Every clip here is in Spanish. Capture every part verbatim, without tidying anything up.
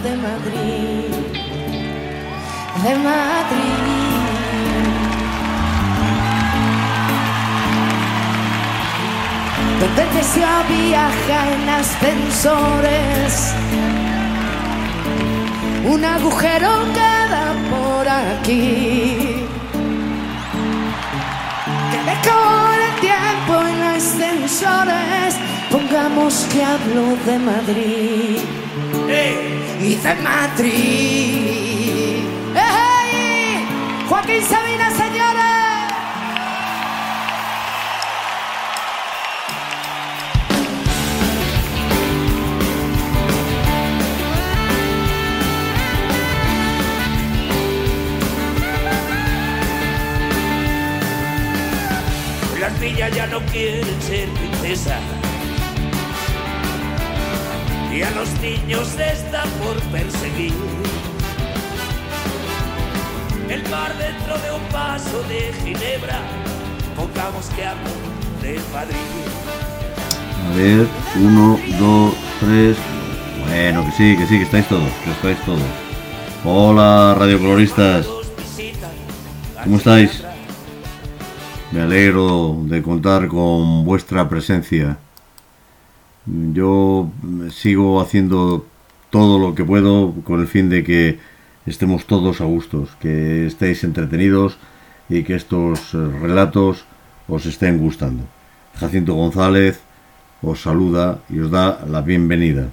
de Madrid, de Madrid. Donde el deseo viaja en ascensores, un agujero queda por aquí, que me corre el tiempo en ascensores. Pongamos que hablo de Madrid, hey, y de Madrid. ¡Hey! Joaquín Sabina, señores. Las niñas ya no quieren ser princesas y a los niños se está por perseguir. El mar dentro de un vaso de ginebra, pongamos que hablo de Madrid. A ver, uno, dos, tres. Bueno, que sí, que sí, que estáis todos, que estáis todos. Hola, radiocoloristas. ¿Cómo estáis? Me alegro de contar con vuestra presencia. Yo sigo haciendo todo lo que puedo con el fin de que estemos todos a gustos, que estéis entretenidos y que estos relatos os estén gustando. Jacinto González os saluda y os da la bienvenida.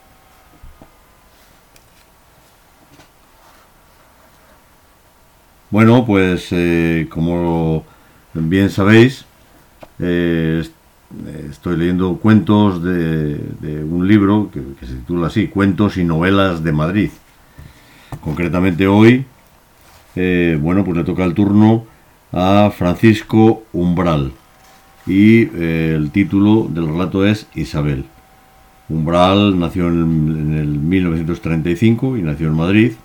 Bueno, pues eh, como bien sabéis, eh, estoy leyendo cuentos de, de un libro que, que se titula así, Cuentos y Novelas de Madrid. Concretamente hoy, eh, bueno, pues le toca el turno a Francisco Umbral y eh, el título del relato es Isabel. Umbral nació en, en el mil novecientos treinta y cinco y nació en Madrid,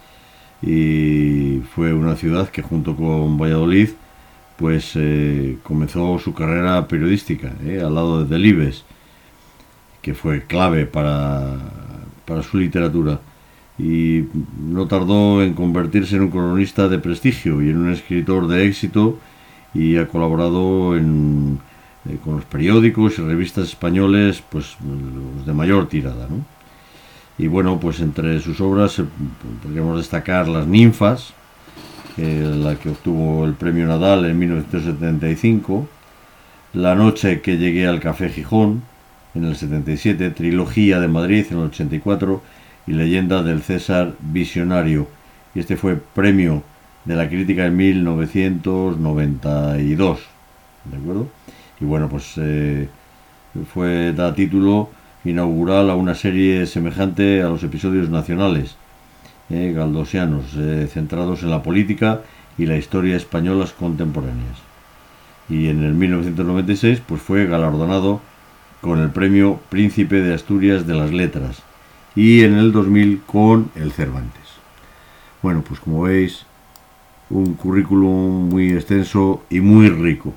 y fue una ciudad que junto con Valladolid pues eh, comenzó su carrera periodística eh, al lado de Delibes, que fue clave para, para su literatura, y no tardó en convertirse en un cronista de prestigio y en un escritor de éxito, y ha colaborado en, eh, con los periódicos y revistas españoles, pues los de mayor tirada, ¿no? Y bueno, pues entre sus obras eh, podríamos destacar Las ninfas, Eh, la que obtuvo el premio Nadal en mil novecientos setenta y cinco, La noche que llegué al Café Gijón en el setenta y siete, Trilogía de Madrid en el ochenta y cuatro y Leyenda del César Visionario, y este fue premio de la crítica en mil novecientos noventa y dos, ¿de acuerdo? Y bueno, pues eh, fue da título inaugural a una serie semejante a los episodios nacionales Eh, galdosianos, eh, centrados en la política y la historia españolas contemporáneas. Y en el mil novecientos noventa y seis pues fue galardonado con el premio Príncipe de Asturias de las Letras, y en el dos mil con el Cervantes. Bueno, pues como veis, un currículum muy extenso y muy rico.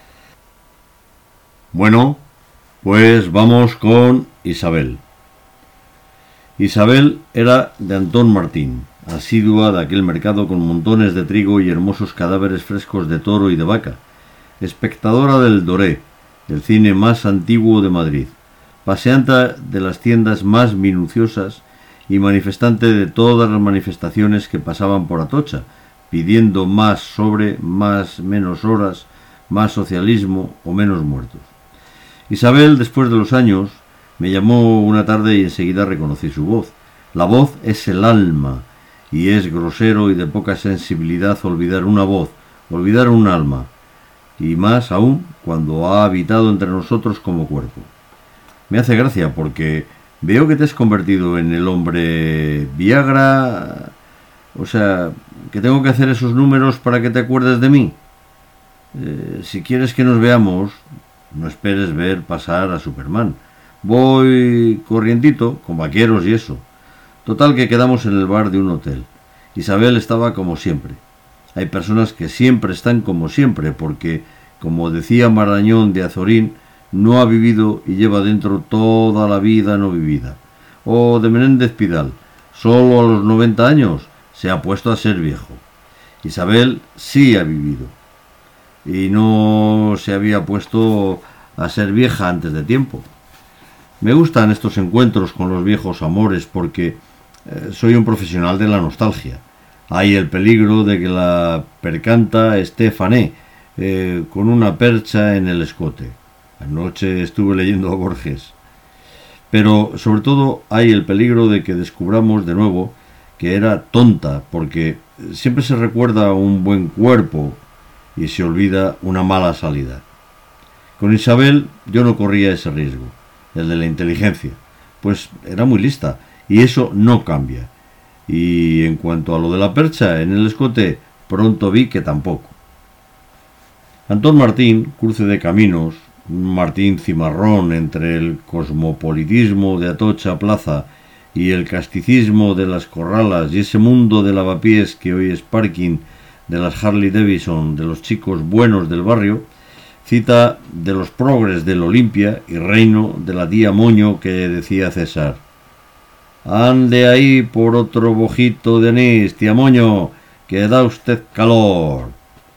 Bueno, pues vamos con Isabel. Isabel era de Antón Martín, asidua de aquel mercado con montones de trigo y hermosos cadáveres frescos de toro y de vaca, espectadora del Doré, el cine más antiguo de Madrid, paseante de las tiendas más minuciosas y manifestante de todas las manifestaciones que pasaban por Atocha, pidiendo más sobre, más, menos horas, más socialismo o menos muertos. Isabel, después de los años, me llamó una tarde y enseguida reconocí su voz. La voz es el alma, y es grosero y de poca sensibilidad olvidar una voz, olvidar un alma, y más aún cuando ha habitado entre nosotros como cuerpo. Me hace gracia porque veo que te has convertido en el hombre Viagra, o sea, que tengo que hacer esos números para que te acuerdes de mí. Eh, si quieres que nos veamos, no esperes ver pasar a Superman. Voy corrientito, con vaqueros y eso. Total que quedamos en el bar de un hotel. Isabel estaba como siempre. Hay personas que siempre están como siempre, porque, como decía Marañón de Azorín, no ha vivido y lleva dentro toda la vida no vivida. O de Menéndez Pidal, Solo a los noventa años se ha puesto a ser viejo. Isabel sí ha vivido y no se había puesto a ser vieja antes de tiempo. Me gustan estos encuentros con los viejos amores porque eh, soy un profesional de la nostalgia. Hay el peligro de que la percanta esté fané eh, con una percha en el escote. Anoche estuve leyendo a Borges. Pero sobre todo hay el peligro de que descubramos de nuevo que era tonta, porque siempre se recuerda un buen cuerpo y se olvida una mala salida. Con Isabel yo no corría ese riesgo, el de la inteligencia, pues era muy lista y eso no cambia. Y en cuanto a lo de la percha en el escote, pronto vi que tampoco. Antón Martín, cruce de caminos, un Martín cimarrón entre el cosmopolitismo de Atocha Plaza y el casticismo de las Corralas y ese mundo de lavapiés que hoy es parking de las Harley Davidson de los chicos buenos del barrio, cita de los progres del Olimpia y reino de la tía Moño que decía César: «Ande ahí por otro bojito de anís, tía Moño, que da usted calor».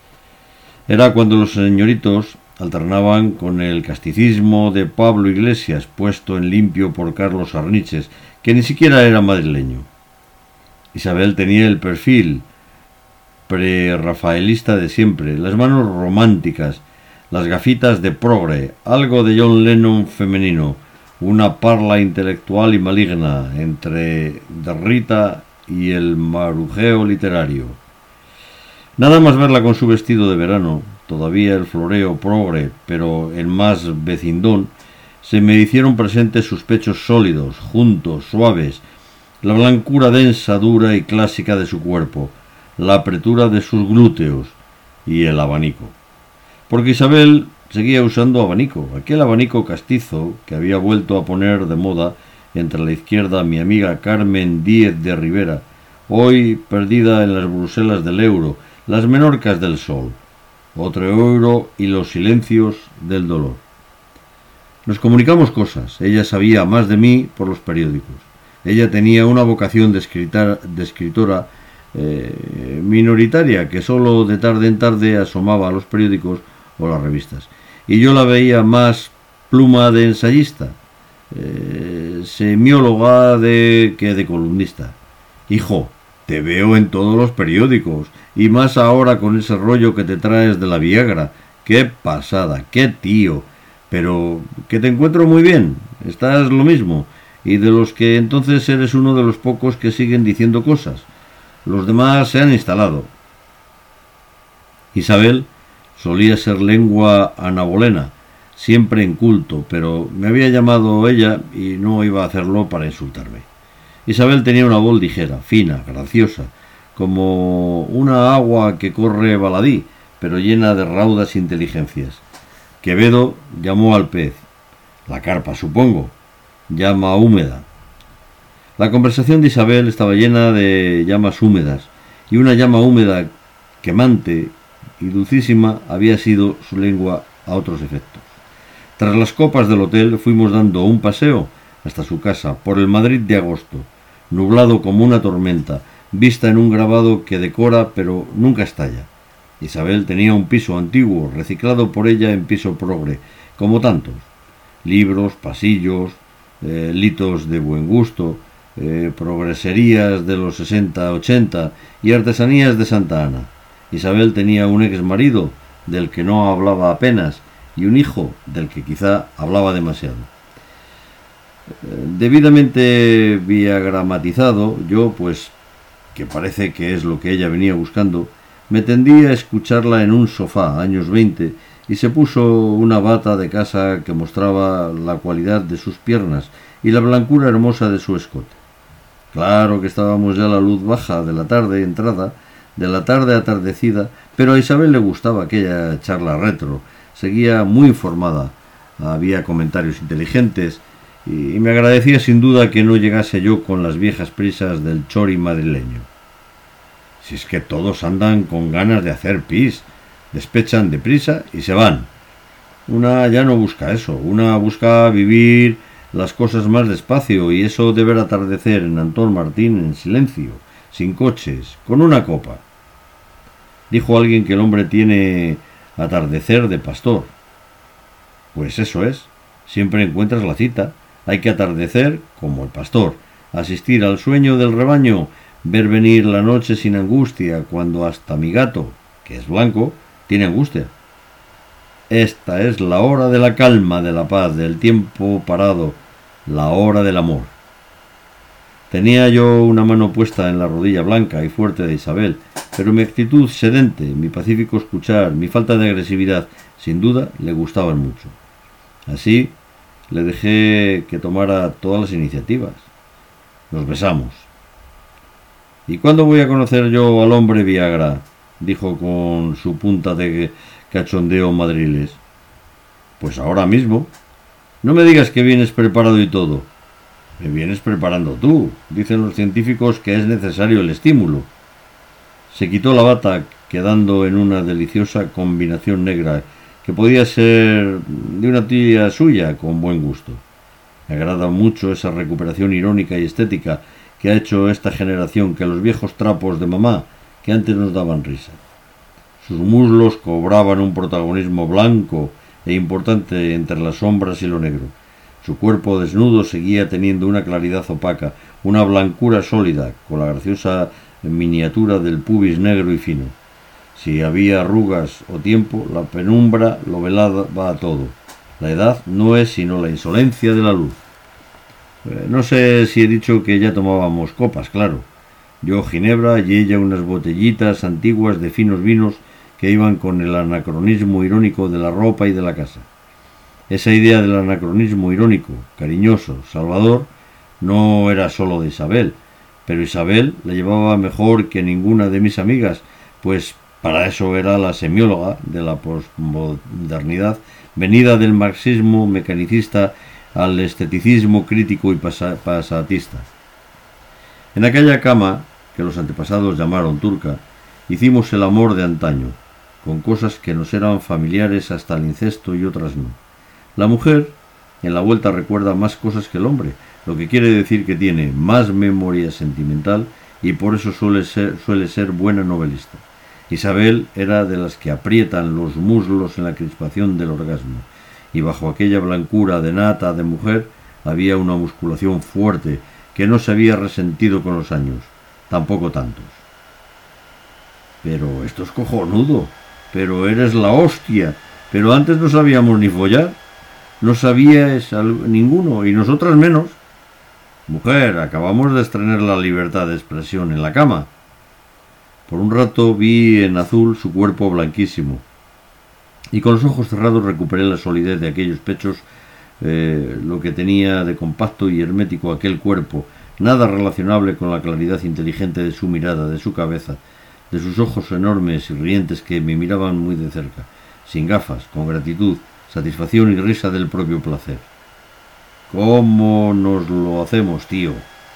Era cuando los señoritos alternaban con el casticismo de Pablo Iglesias, puesto en limpio por Carlos Arniches, que ni siquiera era madrileño. Isabel tenía el perfil pre-rafaelista de siempre, las manos románticas, las gafitas de progre, algo de John Lennon femenino, una parla intelectual y maligna entre Derrita y el marujeo literario. Nada más verla con su vestido de verano, todavía el floreo progre, pero en más vecindón, se me hicieron presentes sus pechos sólidos, juntos, suaves, la blancura densa, dura y clásica de su cuerpo, la apretura de sus glúteos y el abanico. Porque Isabel seguía usando abanico, aquel abanico castizo que había vuelto a poner de moda entre la izquierda mi amiga Carmen Díez de Rivera, hoy perdida en las Bruselas del euro, las Menorcas del sol, otro euro y los silencios del dolor. Nos comunicamos cosas, ella sabía más de mí por los periódicos. Ella tenía una vocación de, escritar, de escritora eh, minoritaria que solo de tarde en tarde asomaba a los periódicos o las revistas. Y yo la veía más pluma de ensayista, eh, semióloga de, que de columnista. Hijo, te veo en todos los periódicos, y más ahora con ese rollo que te traes de la Viagra. ¡Qué pasada! ¡Qué tío! Pero que te encuentro muy bien, estás lo mismo, y de los que entonces eres uno de los pocos que siguen diciendo cosas. Los demás se han instalado. Isabel solía ser lengua anabolena, siempre en culto, pero me había llamado ella y no iba a hacerlo para insultarme. Isabel tenía una voz ligera, fina, graciosa, como una agua que corre baladí, pero llena de raudas inteligencias. Quevedo llamó al pez, la carpa supongo, llama húmeda. La conversación de Isabel estaba llena de llamas húmedas, y una llama húmeda, quemante y dulcísima había sido su lengua a otros efectos. Tras las copas del hotel fuimos dando un paseo hasta su casa, por el Madrid de agosto, nublado como una tormenta, vista en un grabado que decora pero nunca estalla. Isabel tenía un piso antiguo, reciclado por ella en piso progre, como tantos. Libros, pasillos, eh, litos de buen gusto, eh, progreserías de los sesenta ochenta y artesanías de Santa Ana. Isabel tenía un ex marido del que no hablaba apenas y un hijo del que quizá hablaba demasiado. Debidamente diagramatizado, yo, pues, que parece que es lo que ella venía buscando, me tendí a escucharla en un sofá, años veinte, y se puso una bata de casa que mostraba la cualidad de sus piernas y la blancura hermosa de su escote. Claro que estábamos ya a la luz baja de la tarde entrada, de la tarde atardecida, pero a Isabel le gustaba aquella charla retro, seguía muy informada, había comentarios inteligentes, y me agradecía sin duda que no llegase yo con las viejas prisas del chori madrileño. Si es que todos andan con ganas de hacer pis, despechan deprisa y se van. Una ya no busca eso, una busca vivir las cosas más despacio, y eso de ver atardecer en Antón Martín en silencio, sin coches, con una copa. Dijo alguien que el hombre tiene atardecer de pastor. Pues eso es, siempre encuentras la cita. Hay que atardecer como el pastor, asistir al sueño del rebaño, ver venir la noche sin angustia, cuando hasta mi gato, que es blanco, tiene angustia. Esta es la hora de la calma, de la paz, del tiempo parado, la hora del amor. Tenía yo una mano puesta en la rodilla blanca y fuerte de Isabel, pero mi actitud sedente, mi pacífico escuchar, mi falta de agresividad, sin duda le gustaban mucho. Así le dejé que tomara todas las iniciativas. Nos besamos. ¿Y cuándo voy a conocer yo al hombre Viagra?, dijo con su punta de cachondeo madriles. Pues ahora mismo. No me digas que vienes preparado y todo. Me vienes preparando tú. Dicen los científicos que es necesario el estímulo. Se quitó la bata, quedando en una deliciosa combinación negra que podía ser de una tía suya con buen gusto. Me agrada mucho esa recuperación irónica y estética que ha hecho esta generación, que los viejos trapos de mamá que antes nos daban risa. Sus muslos cobraban un protagonismo blanco e importante entre las sombras y lo negro. Su cuerpo desnudo seguía teniendo una claridad opaca, una blancura sólida, con la graciosa miniatura del pubis negro y fino. Si había arrugas o tiempo, la penumbra lo velaba a todo. La edad no es sino la insolencia de la luz. Eh, no sé si he dicho que ya tomábamos copas, claro. Yo ginebra y ella unas botellitas antiguas de finos vinos que iban con el anacronismo irónico de la ropa y de la casa. Esa idea del anacronismo irónico, cariñoso, salvador, no era solo de Isabel, pero Isabel la llevaba mejor que ninguna de mis amigas, pues para eso era la semióloga de la posmodernidad, venida del marxismo mecanicista al esteticismo crítico y pasa- pasatista. En aquella cama, que los antepasados llamaron turca, hicimos el amor de antaño, con cosas que nos eran familiares hasta el incesto y otras no. La mujer, en la vuelta, recuerda más cosas que el hombre, lo que quiere decir que tiene más memoria sentimental y por eso suele ser, suele ser buena novelista. Isabel era de las que aprietan los muslos en la crispación del orgasmo, y bajo aquella blancura de nata de mujer había una musculación fuerte que no se había resentido con los años, tampoco tantos. Pero esto es cojonudo, pero eres la hostia, pero antes no sabíamos ni follar, no sabíais ninguno, y nosotras menos. Mujer, acabamos de estrenar la libertad de expresión en la cama. Por un rato vi en azul su cuerpo blanquísimo, y con los ojos cerrados recuperé la solidez de aquellos pechos, eh, lo que tenía de compacto y hermético aquel cuerpo, nada relacionable con la claridad inteligente de su mirada, de su cabeza, de sus ojos enormes y rientes que me miraban muy de cerca, sin gafas, con gratitud, satisfacción y risa del propio placer. ¿Cómo nos lo hacemos, tío?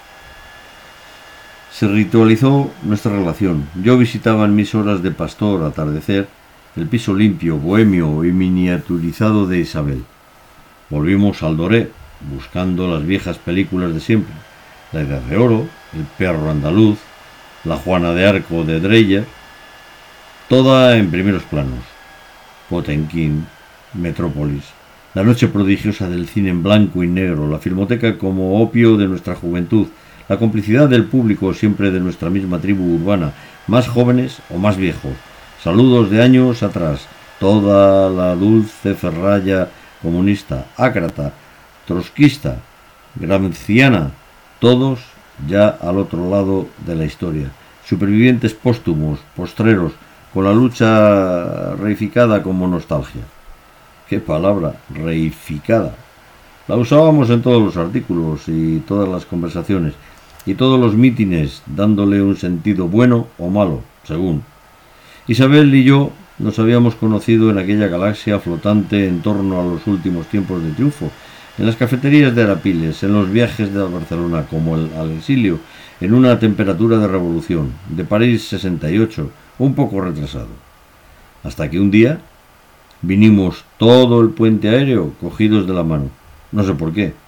Se ritualizó nuestra relación. Yo visitaba en mis horas de pastor atardecer el piso limpio, bohemio y miniaturizado de Isabel. Volvimos al Doré, buscando las viejas películas de siempre, La Edad de Oro, El Perro Andaluz, La Juana de Arco de Dreyer, toda en primeros planos. Potemkin, Metrópolis, La Noche Prodigiosa del cine en blanco y negro, la filmoteca como opio de nuestra juventud, la complicidad del público siempre de nuestra misma tribu urbana, más jóvenes o más viejos, saludos de años atrás, toda la dulce ferralla comunista, ácrata, trotskista, gramsciana, todos ya al otro lado de la historia, supervivientes póstumos, postreros, con la lucha reificada como nostalgia. ¿Qué palabra? Reificada. La usábamos en todos los artículos y todas las conversaciones y todos los mítines, dándole un sentido bueno o malo, según. Isabel y yo nos habíamos conocido en aquella galaxia flotante en torno a los últimos tiempos de triunfo, en las cafeterías de Arapiles, en los viajes de Barcelona, como el, al exilio, en una temperatura de revolución, de París sesenta y ocho, un poco retrasado. Hasta que un día vinimos todo el puente aéreo cogidos de la mano. No sé por qué.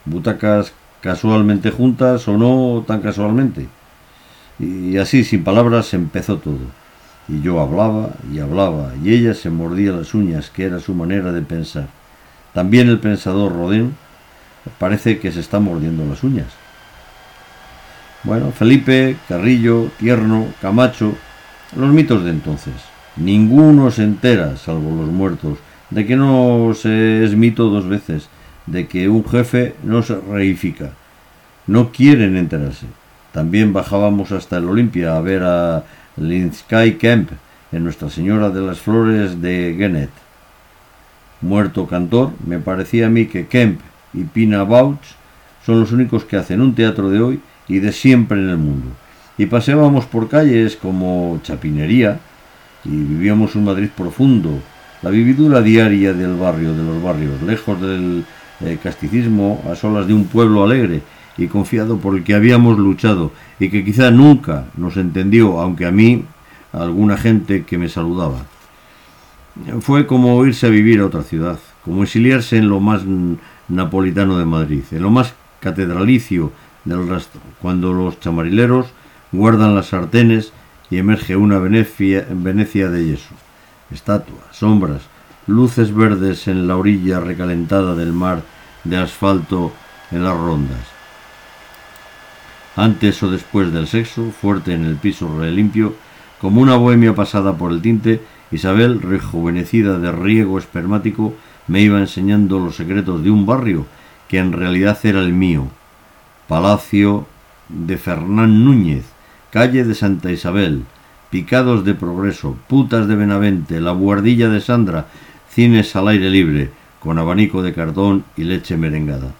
butacas casualmente juntas o no tan casualmente. Y así, sin palabras, empezó todo. Y yo hablaba y hablaba, y ella se mordía las uñas, que era su manera de pensar. También el pensador Rodin parece que se está mordiendo las uñas. Bueno, Felipe, Carrillo, Tierno, Camacho, los mitos de entonces. Ninguno se entera, salvo los muertos, de que no se es mito dos veces, de que un jefe no se reifica. No quieren enterarse. También bajábamos hasta el Olimpia a ver a Linsky Kemp en Nuestra Señora de las Flores de Genet. Muerto cantor, me parecía a mí que Kemp y Pina Bausch son los únicos que hacen un teatro de hoy y de siempre en el mundo. Y paseábamos por calles como Chapinería y vivíamos un Madrid profundo, la vividura diaria del barrio, de los barrios, lejos del eh, casticismo, a solas de un pueblo alegre y confiado por el que habíamos luchado y que quizá nunca nos entendió, aunque a mí, a alguna gente que me saludaba. Fue como irse a vivir a otra ciudad, como exiliarse en lo más napolitano de Madrid, en lo más catedralicio del rastro, cuando los chamarileros guardan las sartenes y emerge una Venecia, Venecia de yeso, estatuas, sombras, luces verdes en la orilla recalentada del mar de asfalto en las rondas. Antes o después del sexo, fuerte en el piso relimpio, como una bohemia pasada por el tinte, Isabel, rejuvenecida de riego espermático, me iba enseñando los secretos de un barrio que en realidad era el mío. Palacio de Fernán Núñez, calle de Santa Isabel, picados de Progreso, putas de Benavente, la buhardilla de Sandra, cines al aire libre, con abanico de cartón y leche merengada.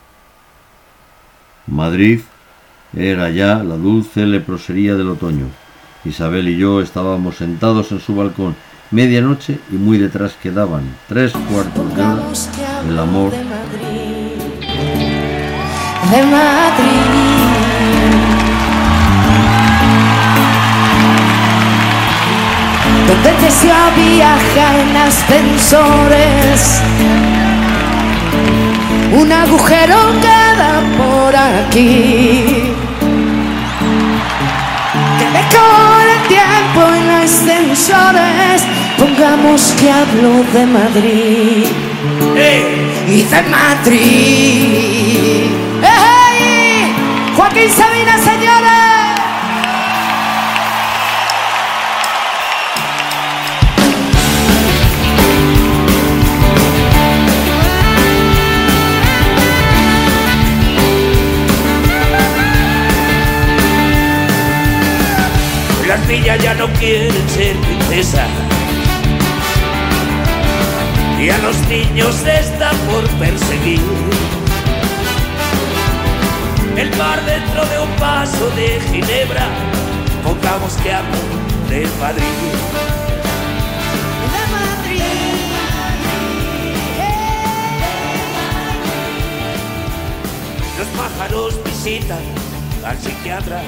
Madrid era ya la dulce leprosería del otoño. Isabel y yo estábamos sentados en su balcón, medianoche, y muy detrás quedaban tres cuartos de hora el amor de Madrid, de Madrid. Donde el deseo viaja en ascensores, un agujero queda por aquí, que me corre el tiempo en ascensores. Pongamos que hablo de Madrid, ¡Eh! y de Madrid. ¡Hey! Joaquín Sabina, señores. Las niñas ya no quieren ser princesas y a los niños están por perseguir. El mar dentro de un vaso de ginebra, pongamos que hablo de Madrid. De Madrid. Los pájaros visitan al psiquiatra.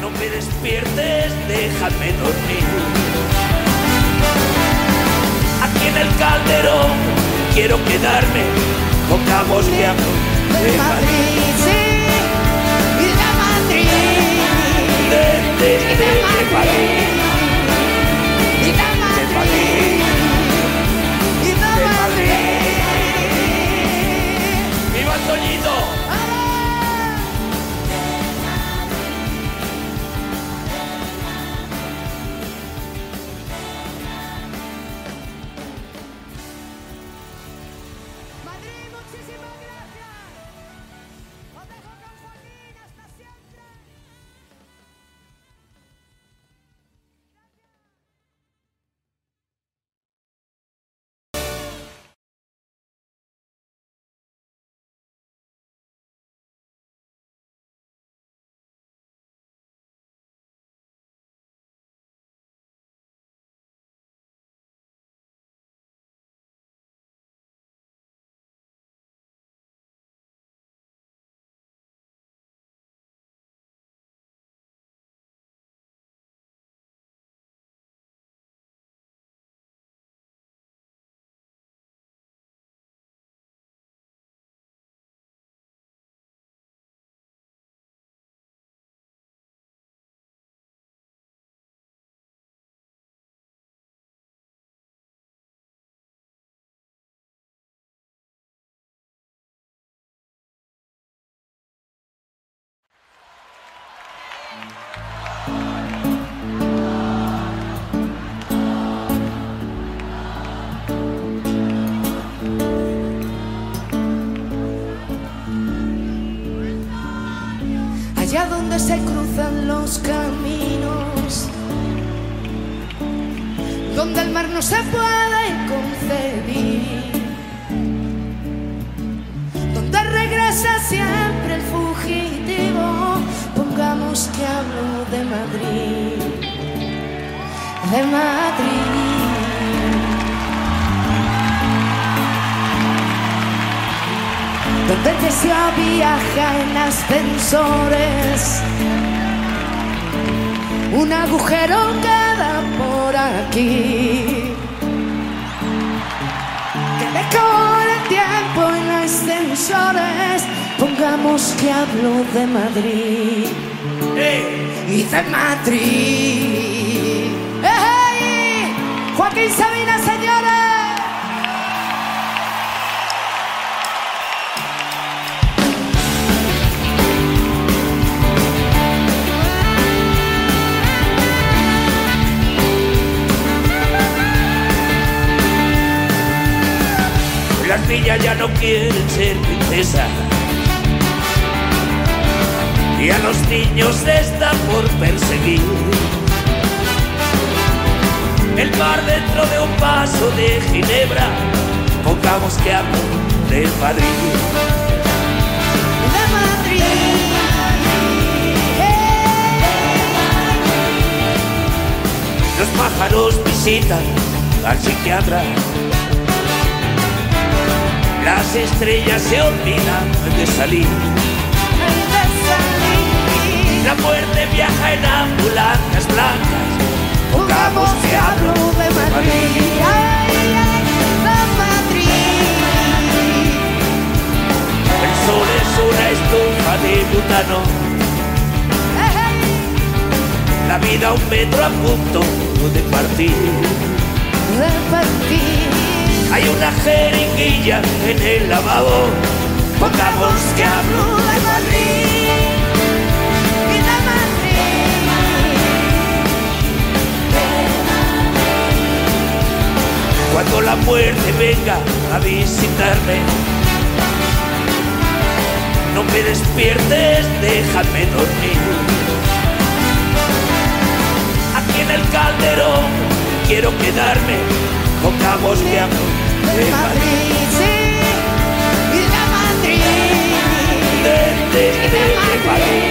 No me despiertes, déjame dormir. Aquí en el Calderón quiero quedarme, pongamos que hablo de Madrid, sí, y de Madrid, de, de, de, de Madrid, y de Madrid, y de Madrid. ¡Viva Toñito! Allá donde se cruzan los caminos, donde el mar no se puede concebir, donde regresa siempre el fugitivo, pongamos que hablo de Madrid, de Madrid. Donde el deseo viaja en ascensores, un agujero queda por aquí, que le corre el tiempo en ascensores, pongamos que hablo de Madrid, ¡Eh! y de Madrid. ¡Hey! Joaquín Sabina, señores. Las niñas ya no quieren ser princesas y a los niños se está por perseguir. El mar dentro de un vaso de ginebra, pongamos que hablo de Madrid. De Madrid. Los pájaros visitan al psiquiatra, las estrellas se olvidan de salir. La muerte viaja en ambulancias blancas, pongamos que hablo de Madrid. Ay, ay, de Madrid. El sol es una estufa de butano, la vida un metro a punto de partir. De partir. Hay una jeringuilla en el lavabo, pongamos que hablo de Madrid. Y de Madrid. Cuando la muerte venga a visitarme, no me despiertes, déjame dormir. Aquí en el Calderón quiero quedarme, pongamos que hablo de Madrid, sí, y de Madrid, de, de, de, de Madrid.